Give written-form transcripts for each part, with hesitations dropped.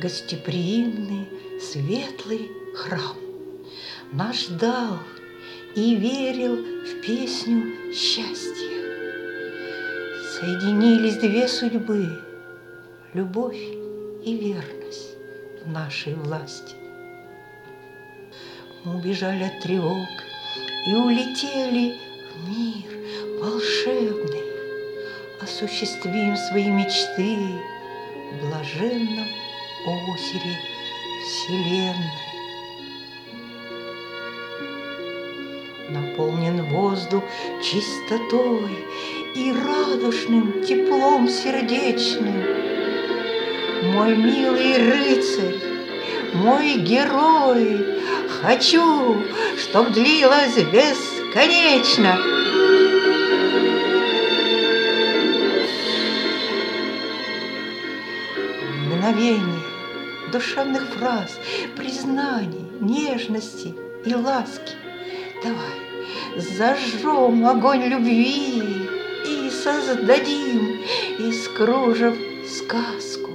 гостеприимный, светлый храм. Нас ждал и верил в песню счастья. Соединились две судьбы, любовь и верность в нашей власти. Мы убежали от тревог и улетели в мир волшебный, осуществим свои мечты в блаженном озере Вселенной. Наполнен воздух чистотой и радушным теплом сердечным. Мой милый рыцарь, мой герой, хочу, чтоб длилось бесконечно. Мгновение душевных фраз, признаний, нежности и ласки. Давай зажжем огонь любви и создадим из кружев сказку.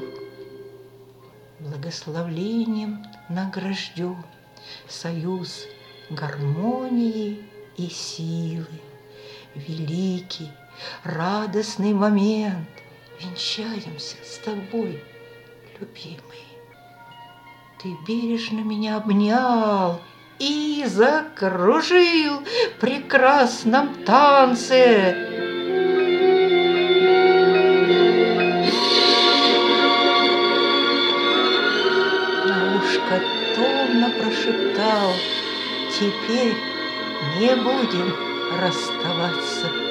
Благословлением награжден союз гармонии и силы. Великий, радостный момент. Венчаемся с тобой, любимый. Ты бережно меня обнял и закружил в прекрасном танце. На ушко томно прошептал: теперь не будем расставаться.